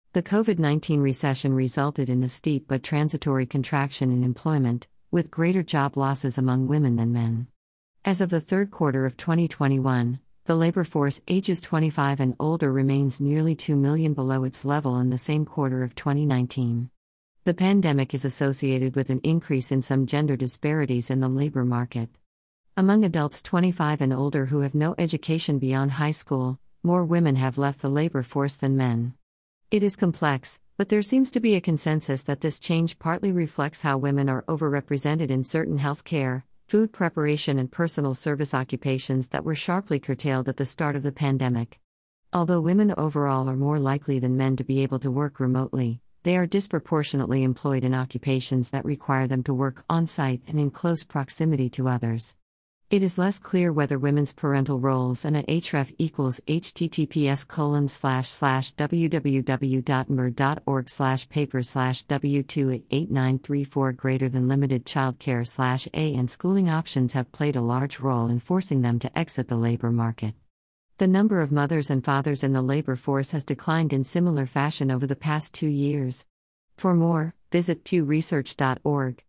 The COVID-19 recession resulted in a steep but transitory contraction in employment, with greater job losses among women than men. As of the third quarter of 2021, the labor force ages 25 and older remains nearly 2 million below its level in the same quarter of 2019. The pandemic is associated with an increase in some gender disparities in the labor market. Among adults 25 and older who have no education beyond high school, more women have left the labor force than men. It is complex, but there seems to be a consensus that this change partly reflects how women are overrepresented in certain healthcare, food preparation, and personal service occupations that were sharply curtailed at the start of the pandemic. Although women overall are more likely than men to be able to work remotely, they are disproportionately employed in occupations that require them to work on-site and in close proximity to others. It is less clear whether women's parental roles and at href equals https://www.mer.org/paper/w28934 greater than limited childcare/A and schooling options have played a large role in forcing them to exit the labor market. The number of mothers and fathers in the labor force has declined in similar fashion over the past 2 years. For more, visit pewresearch.org.